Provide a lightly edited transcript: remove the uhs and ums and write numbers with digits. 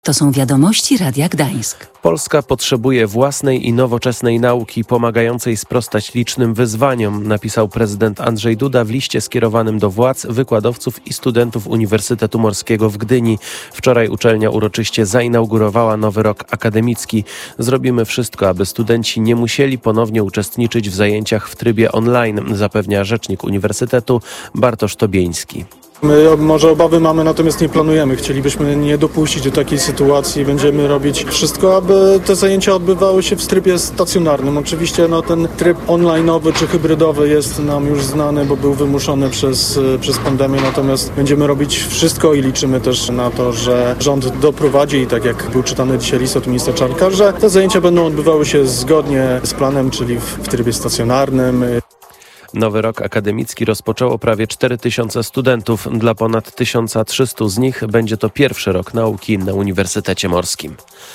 To są wiadomości Radia Gdańsk. Polska potrzebuje własnej i nowoczesnej nauki pomagającej sprostać licznym wyzwaniom, napisał prezydent Andrzej Duda w liście skierowanym do władz, wykładowców i studentów Uniwersytetu Morskiego w Gdyni. Wczoraj uczelnia uroczyście zainaugurowała nowy rok akademicki. Zrobimy wszystko, aby studenci nie musieli ponownie uczestniczyć w zajęciach w trybie online, zapewnia rzecznik Uniwersytetu Bartosz Tobieński. My może obawy mamy, natomiast nie planujemy. Chcielibyśmy nie dopuścić do takiej sytuacji. Będziemy robić wszystko, aby te zajęcia odbywały się w trybie stacjonarnym. Oczywiście ten tryb online'owy czy hybrydowy jest nam już znany, bo był wymuszony przez pandemię. Natomiast będziemy robić wszystko i liczymy też na to, że rząd doprowadzi, i tak jak był czytany dzisiaj list od ministra Czarnka, że te zajęcia będą odbywały się zgodnie z planem, czyli w trybie stacjonarnym. Nowy rok akademicki rozpoczęło prawie 4000 studentów. Dla ponad 1300 z nich będzie to pierwszy rok nauki na Uniwersytecie Morskim.